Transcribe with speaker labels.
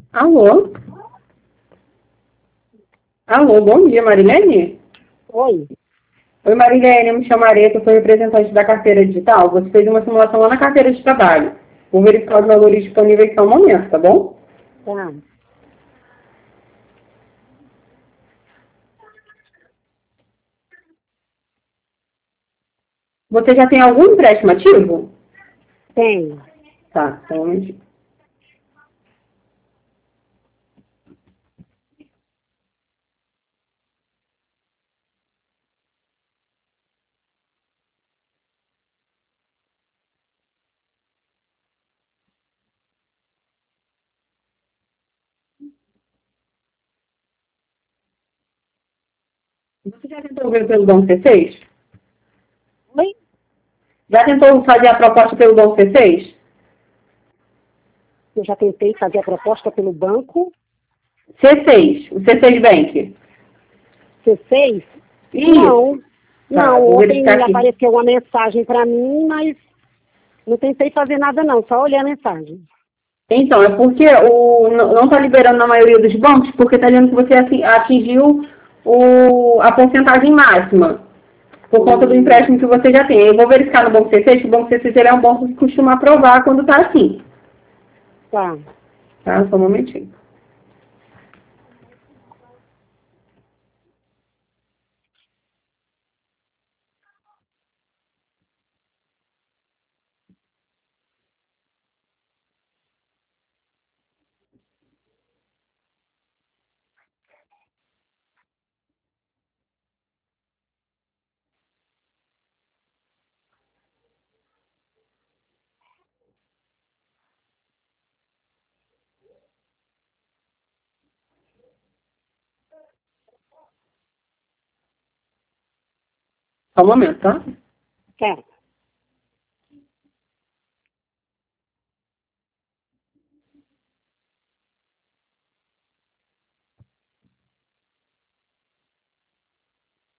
Speaker 1: Alô? Alô, bom dia, Marilene?
Speaker 2: Oi.
Speaker 1: Oi, Marilene, eu me chamo Areta, eu sou representante da carteira digital. Você fez uma simulação lá na carteira de trabalho. Vou verificar os valores disponíveis só um momento, tá bom?
Speaker 2: Tá.
Speaker 1: Você já tem algum empréstimo ativo?
Speaker 2: Tem.
Speaker 1: Tá, só um momentinho. Você já tentou ver pelo Dom C6?
Speaker 2: Oi?
Speaker 1: Já tentou fazer a proposta pelo Dom C6?
Speaker 2: Eu já tentei fazer a proposta pelo banco.
Speaker 1: C6, o C6 Bank.
Speaker 2: C6?
Speaker 1: Isso.
Speaker 2: Não.
Speaker 1: Tá,
Speaker 2: Não,
Speaker 1: vou verificar
Speaker 2: ontem
Speaker 1: aqui.
Speaker 2: apareceu uma mensagem para mim, mas não tentei fazer nada não, só olhei a mensagem.
Speaker 1: Então, é porque não está liberando na maioria dos bancos, porque está dizendo que você atingiu a porcentagem máxima, por conta do empréstimo que você já tem. Eu vou verificar no Banco C6, que o Banco C6 ele é um banco que costuma aprovar quando está assim.
Speaker 2: Tá.
Speaker 1: Tá? Só um momentinho. Só um momento, tá?
Speaker 2: Tá.